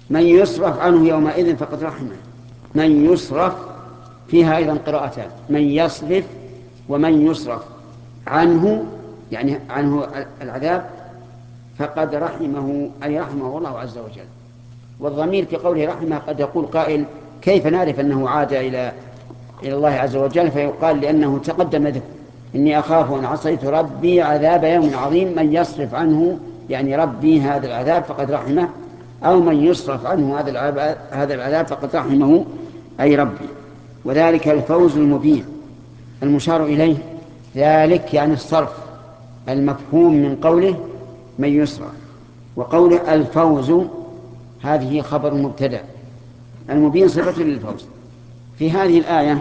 من يصرف عنه يومئذ فقد رحمه. من يصرف فيها أيضا قراءتان، من يصرف ومن يصرف عنه، يعني عنه العذاب، فقد رحمه أي رحمه الله عز وجل. والضمير في قوله رحمه قد يقول قائل كيف نعرف أنه عاد إلى الله عز وجل؟ فيقال لأنه تقدم ذكر إني أخاف أن عصيت ربي عذاب يوم عظيم. من يصرف عنه يعني ربي هذا العذاب فقد رحمه، أو من يصرف عنه هذا العذاب فقد رحمه أي ربي. وذلك الفوز المبين المشار إليه، ذلك يعني الصرف المفهوم من قوله من يصرف. وقوله الفوز هذه خبر مبتدأ، المبين صفة للفوز. في هذه الآية